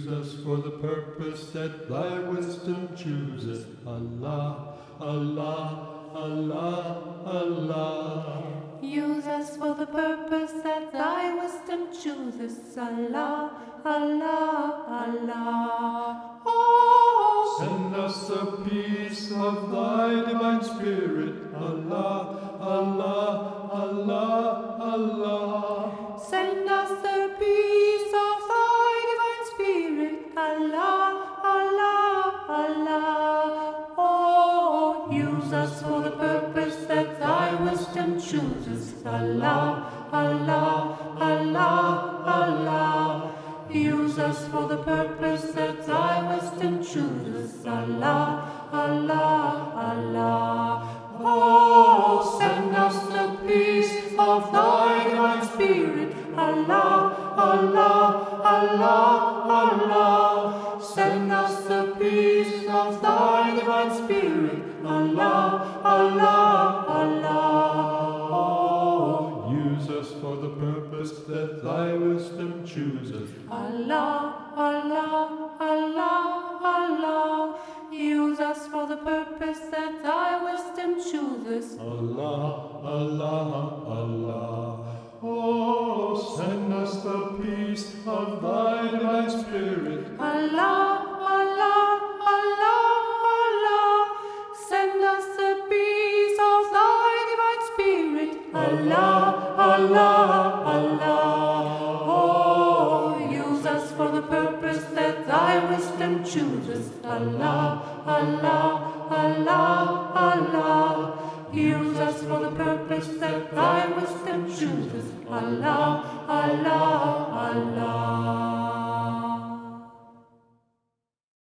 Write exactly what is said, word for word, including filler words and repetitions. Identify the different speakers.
Speaker 1: Use us for the purpose that thy wisdom chooses. Allah, Allah, Allah, Allah.
Speaker 2: Use us for the purpose that thy wisdom chooses. Allah, Allah, Allah. Oh,
Speaker 1: send us the peace of thy divine spirit. Allah, Allah, Allah, Allah.
Speaker 2: Send us the peace of thy divine spirit. Allah, Allah, Allah. Oh, use us for the purpose that thy wisdom chooses. Allah, Allah, Allah, Allah. Use us for the purpose that thy wisdom chooses. Allah, Allah, Allah. Oh, send us the peace of thy divine spirit. Allah, Allah, Allah, Allah. Send us the peace of thy divine spirit. Allah, Allah, Allah.
Speaker 1: Oh, use us for the purpose that thy wisdom chooses.
Speaker 2: Allah, Allah, Allah, Allah. Use us for the purpose that thy wisdom chooses.
Speaker 1: Allah, Allah, Allah. Oh, send us the peace of thy divine spirit.
Speaker 2: Allah, Allah, Allah, Allah. Send us the peace of thy divine spirit. Allah, Allah, Allah. Oh, use us for the purpose that thy wisdom chooses. Allah, Allah, Allah, Allah. Use us for the purpose that thy wisdom chooses. Allah, Allah, Allah.